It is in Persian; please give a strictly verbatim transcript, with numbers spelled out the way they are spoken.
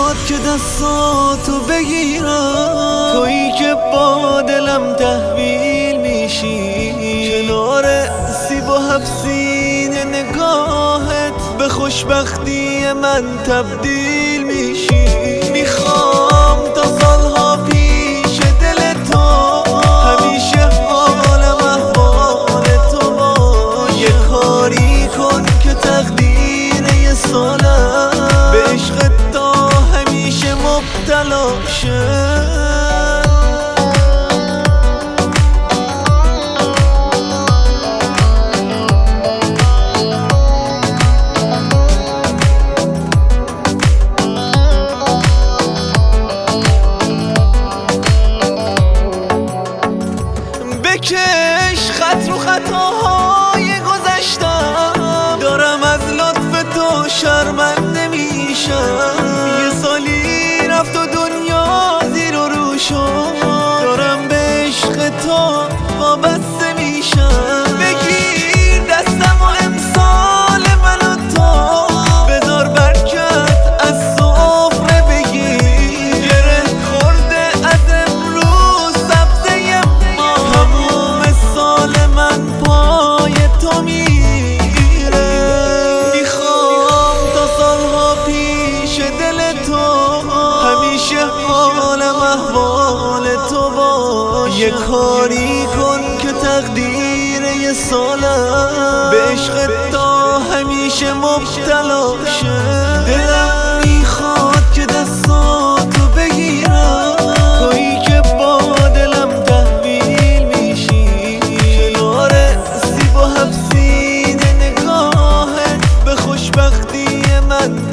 میخواد که دستاتو بگیرم، تویی که با دلم تحویل میشی. کنار سیب و هفسین نگاهت به خوشبختی من تبدیل میشی. میخوام تا سالها پیش دل تو همیشه حالم احوال تو باشه. یه کاری کن که تقدیر یه سالم به عشق تا همیشه مبتلا شه. بکش خط رو خطاهای گذشتم، دارم از لطف تو شرمنده میشم. یه سالی رفت و دنیا زیر و رو شد، دارم به عشق تو وابسته میشم. بگیر دستم و امسال من و تو بذار برکت از سفره بگیر. گره خورده از امروز سبزه ما، هموم سال من پای تو میره. میخوام تا سالها پیش دل تو همیشه حالم احوال تو باشه. یه کاری کن که تقدیر یه سالم به عشق تا همیشه مبتلا شه. دلم میخواد که دستاتو بگیرم، تویی که با دلم تحویل میشی. کنار سیب و هفسین نگاهت به خوشبختی من